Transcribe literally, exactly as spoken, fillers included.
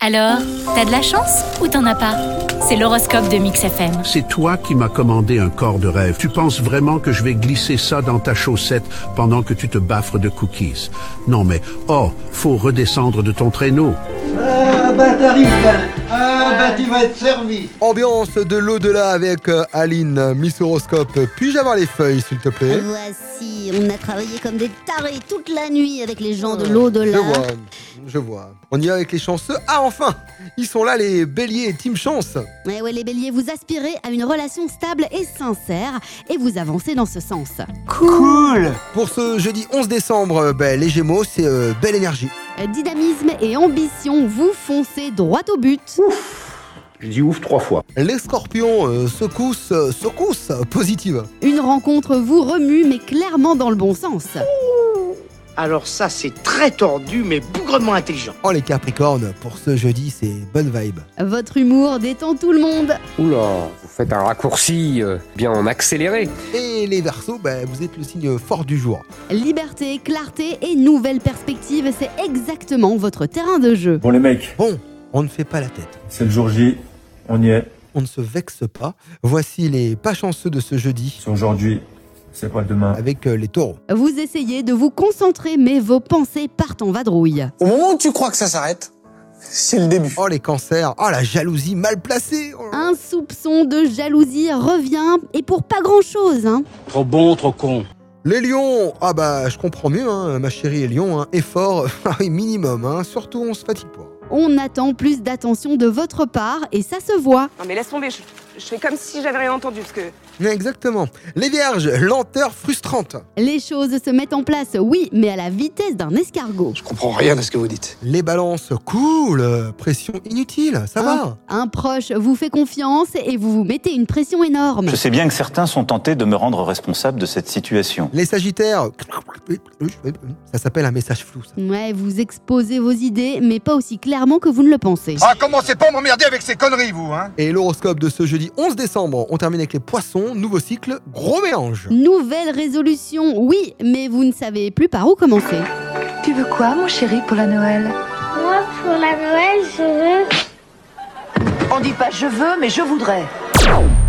Alors, t'as de la chance ou t'en as pas? C'est l'horoscope de Mix F M. C'est toi qui m'as commandé un corps de rêve. Tu penses vraiment que je vais glisser ça dans ta chaussette pendant que tu te baffres de cookies? Non mais, oh, faut redescendre de ton traîneau. Ah bah t'arrives là. Ah bah tu vas être servi. Ambiance de l'au-delà avec euh, Aline, Miss Horoscope. Puis-je avoir les feuilles, s'il te plaît? Voici, on a travaillé comme des tarés toute la nuit avec les gens de l'au-delà. Je vois, je vois. On y va avec les chanceux. Ah enfin, ils sont là les béliers et Team Chance. Ouais, ouais, les béliers, vous aspirez à une relation stable et sincère et vous avancez dans ce sens. Cool. Pour ce jeudi onze décembre, euh, ben, les Gémeaux, c'est euh, belle énergie. Dynamisme et ambition, vous foncez droit au but. Je dis ouf trois fois. Les Scorpions, euh, secousse, euh, secousse euh, positive. Une rencontre vous remue, mais clairement dans le bon sens. Alors ça, c'est très tordu, mais bougrement intelligent. Oh les Capricornes, pour ce jeudi, c'est bonne vibe. Votre humour détend tout le monde. Oula, vous faites un raccourci euh, bien en accéléré. Et les Verseaux, ben, vous êtes le signe fort du jour. Liberté, clarté et nouvelles perspectives, c'est exactement votre terrain de jeu. Bon les mecs, Bon, on ne fait pas la tête. c'est le jour J, on y est. On ne se vexe pas. Voici les pas chanceux de ce jeudi C'est aujourd'hui, c'est pas demain. avec euh, les taureaux. Vous essayez de vous concentrer, mais vos pensées partent en vadrouille. Au moment où tu crois que ça s'arrête, c'est le début. Oh les cancers, oh la jalousie mal placée. Oh. Un soupçon de jalousie revient, et pour pas grand-chose, hein. Trop bon, trop con. Les lions, ah bah je comprends mieux, hein, ma chérie est lion, hein, effort, ah oui, minimum, hein, surtout on se fatigue pas. On attend plus d'attention de votre part, et ça se voit. Non mais laisse tomber, je, je fais comme si j'avais rien entendu parce que... Exactement. Les vierges, lenteur frustrante. Les choses se mettent en place, oui, mais à la vitesse d'un escargot. Je comprends rien à ce que vous dites. Les balances, cool, pression inutile, ça va. Un, un proche vous fait confiance et vous vous mettez une pression énorme. Je sais bien que certains sont tentés de me rendre responsable de cette situation. Les sagittaires, ça s'appelle un message flou, ça. Ouais, vous exposez vos idées, mais pas aussi clairement que vous ne le pensez. Ah commencez pas à m'emmerder avec ces conneries vous hein. Et l'horoscope de ce jeudi onze décembre, on termine avec les poissons, nouveau cycle, gros mélange. Nouvelle résolution, oui, mais vous ne savez plus par où commencer. Tu veux quoi, mon chéri, pour la Noël? Moi, pour la Noël, je veux... On dit pas je veux, mais je voudrais.